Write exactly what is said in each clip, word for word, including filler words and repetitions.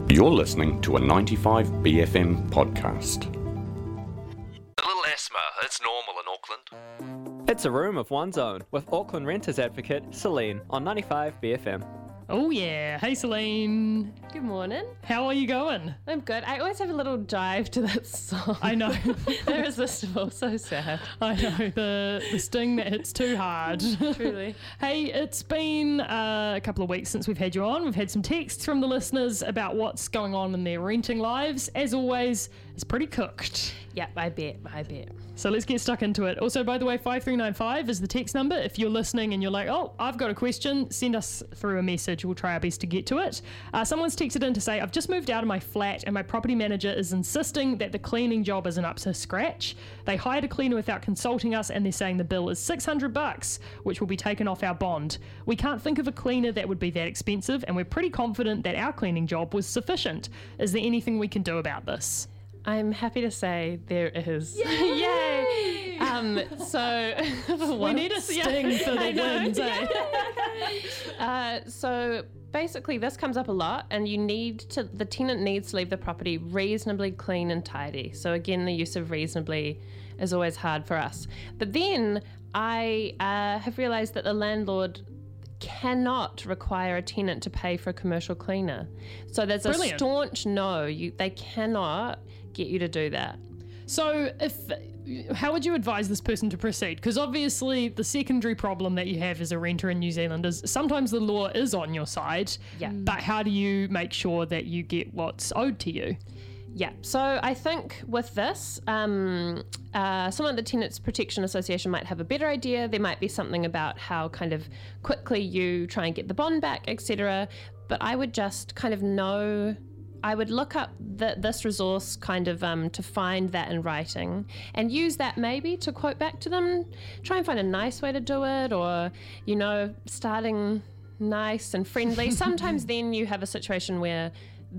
You're listening to a ninety-five B F M podcast. A little asthma, it's normal in Auckland. It's a room of one's own with Auckland Renters Advocate Celine on ninety-five B F M. Oh yeah, hey Celine. Good morning. How are you going? I'm good. I always have a little jive to that song. I know. Irresistible, so sad. I know, the, the sting that hits too hard. Truly. Hey, it's been uh, a couple of weeks since we've had you on. We've had some texts from the listeners about what's going on in their renting lives. As always, it's pretty cooked. Yep, I bet, I bet. So let's get stuck into it. Also, by the way, five three nine five is the text number. If you're listening and you're like, oh, I've got a question, send us through a message. We'll try our best to get to it. Uh, someone's texted in to say, I've just moved out of my flat and my property manager is insisting that the cleaning job isn't up to scratch. They hired a cleaner without consulting us and they're saying the bill is six hundred bucks, which will be taken off our bond. We can't think of a cleaner that would be that expensive and we're pretty confident that our cleaning job was sufficient. Is there anything we can do about this? I'm happy to say there is. Yay! Yay! Um, so we need a sting yeah, for the I know. wins, eh? uh, so basically this comes up a lot and you need to, the tenant needs to leave the property reasonably clean and tidy. So again, the use of reasonably is always hard for us. But then I uh, have realised that the landlord cannot require a tenant to pay for a commercial cleaner. So there's a Brilliant. staunch no, you, they cannot get you to do that. So if how would you advise this person to proceed? Because obviously the secondary problem that you have as a renter in New Zealand is sometimes the law is on your side, Yeah. but how do you make sure that you get what's owed to you? Yeah, so I think with this, um, uh, someone at the Tenants Protection Association might have a better idea. There might be something about how kind of quickly you try and get the bond back, et cetera. But I would just kind of know, I would look up the, this resource kind of um, to find that in writing and use that maybe to quote back to them. Try and find a nice way to do it, or, you know, starting nice and friendly. Sometimes then you have a situation where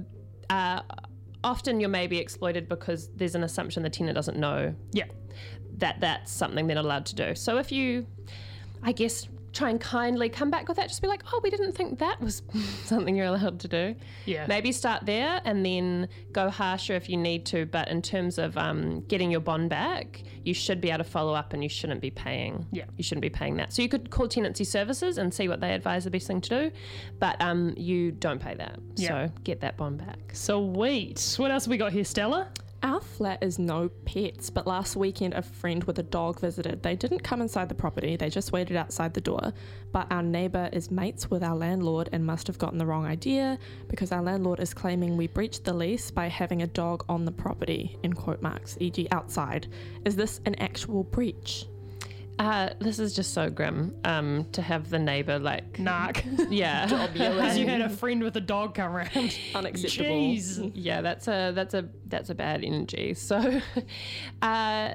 uh, often you're maybe exploited because there's an assumption the tenant doesn't know Yeah. that that's something they're not allowed to do. So if you, I guess, try and kindly come back with that, just be like, oh, we didn't think that was something you're allowed to do. Yeah. Maybe start there and then go harsher if you need to. But in terms of um, getting your bond back, you should be able to follow up and you shouldn't be paying. Yeah. You shouldn't be paying that. So you could call Tenancy Services and see what they advise the best thing to do. But um, you don't pay that. Yeah. So get that bond back. Sweet. What else have we got here, Stella? Our flat is no pets, but last weekend a friend with a dog visited. They didn't come inside the property, they just waited outside the door. But our neighbour is mates with our landlord and must have gotten the wrong idea because our landlord is claiming we breached the lease by having a dog on the property, in quote marks, for example outside. Is this an actual breach? Uh, this is just so grim um, to have the neighbour like... Narc. Yeah. Because you had a friend with a dog come around. Unacceptable. Jeez. Yeah, that's a that's a that's a bad energy. So, uh,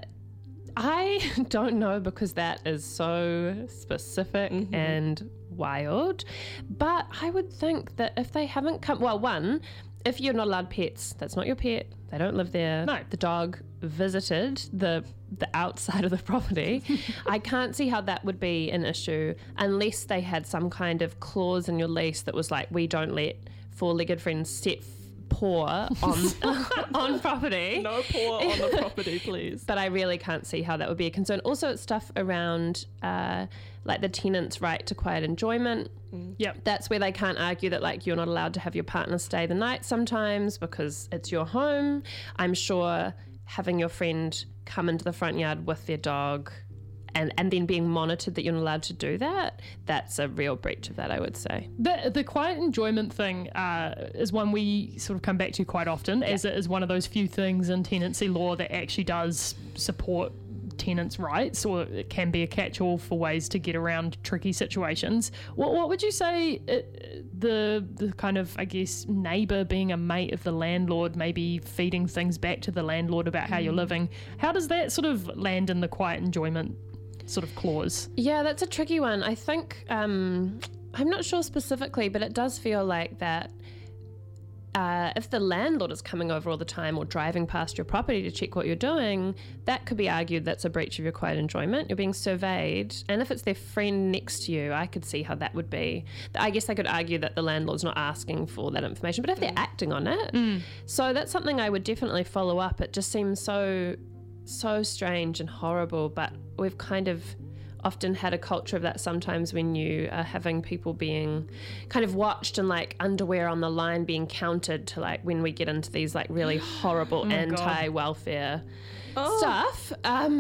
I don't know because that is so specific Mm-hmm. and wild. But I would think that if they haven't come, well, one, if you're not allowed pets, that's not your pet. They don't live there. No. The dog visited the the outside of the property. I can't see how that would be an issue unless they had some kind of clause in your lease that was like, we don't let four-legged friends set f- paw on on property. No paw on the property, please. But I really can't see how that would be a concern. Also, it's stuff around uh, like the tenant's right to quiet enjoyment. Yep. That's where they can't argue that like you're not allowed to have your partner stay the night sometimes because it's your home. I'm sure having your friend come into the front yard with their dog and, and then being monitored that you're not allowed to do that, that's a real breach of that, I would say. The the quiet enjoyment thing uh, is one we sort of come back to quite often, yeah. as it is one of those few things in tenancy law that actually does support tenants' rights, or it can be a catch-all for ways to get around tricky situations. What, what would you say it, the the kind of, I guess, neighbour being a mate of the landlord, maybe feeding things back to the landlord about how mm. you're living, how does that sort of land in the quiet enjoyment sort of clause? Yeah, that's a tricky one. I think, um, I'm not sure specifically, but it does feel like that uh, if the landlord is coming over all the time or driving past your property to check what you're doing, that could be argued that's a breach of your quiet enjoyment. You're being surveyed. And if it's their friend next to you, I could see how that would be. I guess they could argue that the landlord's not asking for that information, but if they're acting on it, mm. so that's something I would definitely follow up. It just seems so, so strange and horrible, but we've kind of often had a culture of that sometimes when you are having people being kind of watched and like underwear on the line being counted to like when we get into these like really horrible oh anti-welfare oh. stuff. Um,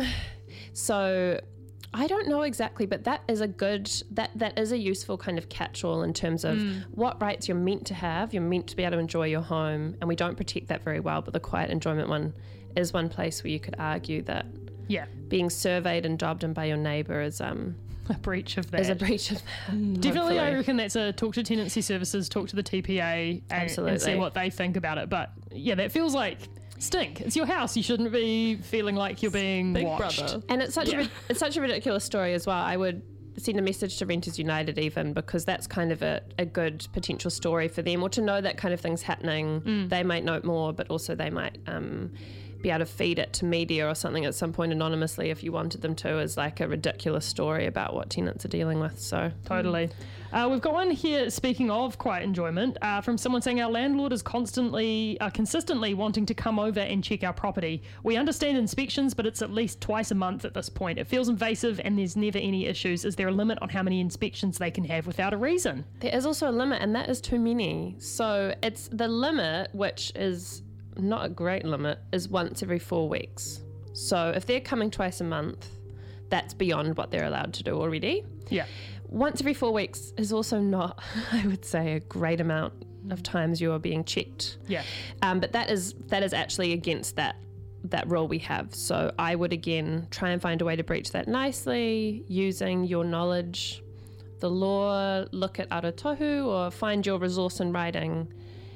so I don't know exactly, but that is a good, that, that is a useful kind of catch-all in terms of mm. what rights you're meant to have. You're meant to be able to enjoy your home, and we don't protect that very well, but the quiet enjoyment one is one place where you could argue that yeah, being surveyed and dobbed in by your neighbour is um a breach of that. Is a breach of that. Mm, Definitely, hopefully. I reckon that's a talk to tenancy services, talk to the T P A, and, and see what they think about it. But yeah, that feels like stink. It's your house. You shouldn't be feeling like you're being Big watched. Brother. And it's such Yeah. a it's such a ridiculous story as well. I would send a message to Renters United even, because that's kind of a, a good potential story for them, or to know that kind of thing's happening. Mm. They might know more, but also they might um be able to feed it to media or something at some point anonymously if you wanted them to, as like a ridiculous story about what tenants are dealing with. So Totally. Uh, we've got one here, speaking of quiet enjoyment, uh, from someone saying our landlord is constantly, uh, consistently wanting to come over and check our property. We understand inspections, but it's at least twice a month at this point. It feels invasive and there's never any issues. Is there a limit on how many inspections they can have without a reason? there is also a limit, and that is too many. So it's the limit, which is not a great limit, is once every four weeks. So if they're coming twice a month, that's beyond what they're allowed to do already. Yeah. Once every four weeks is also not, I would say, a great amount of times you are being checked. Yeah. Um, but that is that is actually against that that rule we have. So I would again try and find a way to breach that nicely using your knowledge, the law, look at Arotohu, or find your resource in writing.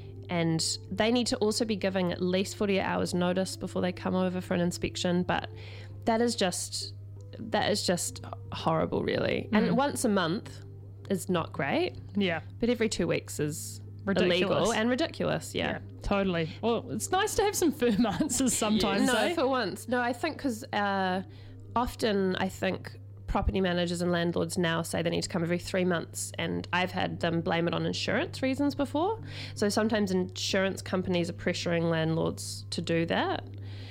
And they need to also be giving at least forty-eight hours notice before they come over for an inspection. But that is just that is just horrible, really. Mm. And once a month is not great. Yeah. But every two weeks is Ridiculous. illegal and ridiculous. Yeah. Yeah, totally. Well, it's nice to have some firm answers sometimes. No, eh? for once. No, I think because uh, often I think property managers and landlords now say they need to come every three months, and I've had them blame it on insurance reasons before. So sometimes insurance companies are pressuring landlords to do that,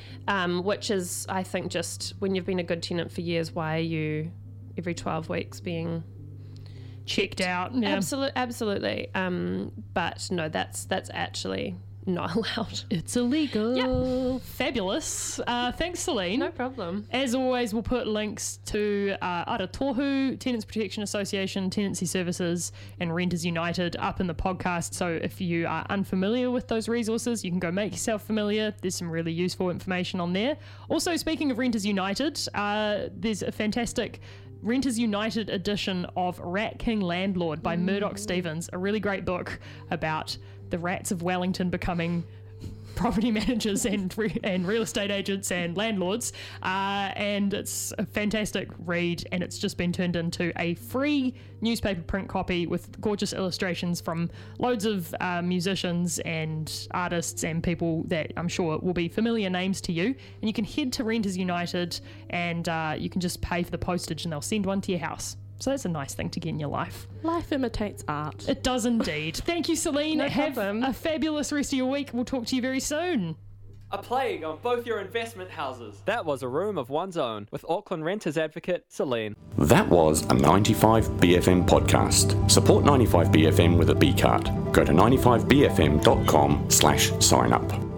um, which is, I think, just when you've been a good tenant for years, why are you every twelve weeks being Checked out. Yeah. Absolutely, absolutely. Um, but no, that's that's actually not allowed. It's illegal. Fabulous. Uh, thanks, Celine. No problem. As always, we'll put links to uh, Arotohu, Tenants Protection Association, Tenancy Services, and Renters United up in the podcast. So if you are unfamiliar with those resources, you can go make yourself familiar. There's some really useful information on there. Also, speaking of Renters United, uh, there's a fantastic Renters United edition of Rat King Landlord by mm. Murdoch Stevens, a really great book about the rats of Wellington becoming property managers and re- and real estate agents and landlords, uh, and it's a fantastic read, and it's just been turned into a free newspaper print copy with gorgeous illustrations from loads of uh, musicians and artists and people that I'm sure will be familiar names to you. And you can head to Renters United and uh, you can just pay for the postage and they'll send one to your house. So that's a nice thing to get in your life. Life imitates art. It does indeed. Thank you, Celine. No Have problem. a fabulous rest of your week. We'll talk to you very soon. A plague on both your investment houses. That was A Room of One's Own with Auckland Renters advocate Celine. That was a ninety-five B F M podcast. Support ninety-five B F M with a B card. Go to ninety-five B F M dot com slash sign up.